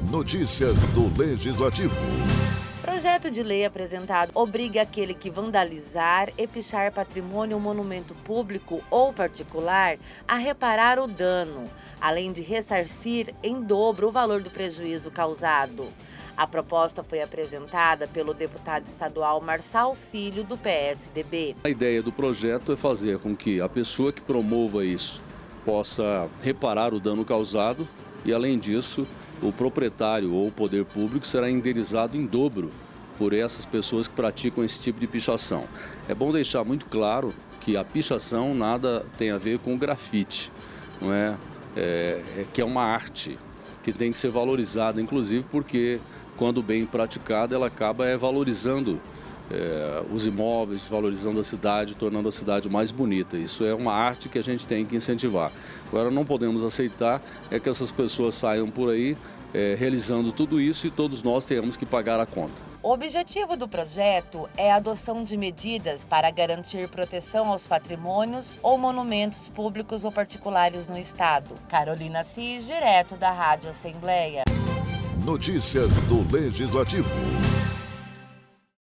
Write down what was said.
Notícias do Legislativo. Projeto de lei apresentado obriga aquele que vandalizar e pichar patrimônio ou monumento público ou particular a reparar o dano, além de ressarcir em dobro o valor do prejuízo causado. A proposta foi apresentada pelo deputado estadual Marçal Filho, do PSDB. A ideia do projeto é fazer com que a pessoa que promova isso possa reparar o dano causado e, além disso, o proprietário ou o poder público será indenizado em dobro por essas pessoas que praticam esse tipo de pichação. É bom deixar muito claro que a pichação nada tem a ver com o grafite, não é? Que é uma arte que tem que ser valorizada, inclusive porque quando bem praticada ela acaba valorizando os imóveis, valorizando a cidade, tornando a cidade mais bonita. Isso é uma arte que a gente tem que incentivar. Agora, não podemos aceitar que essas pessoas saiam por aí realizando tudo isso e todos nós tenhamos que pagar a conta. O objetivo do projeto é a adoção de medidas para garantir proteção aos patrimônios ou monumentos públicos ou particulares no estado. Carolina Cis, direto da Rádio Assembleia. Notícias do Legislativo.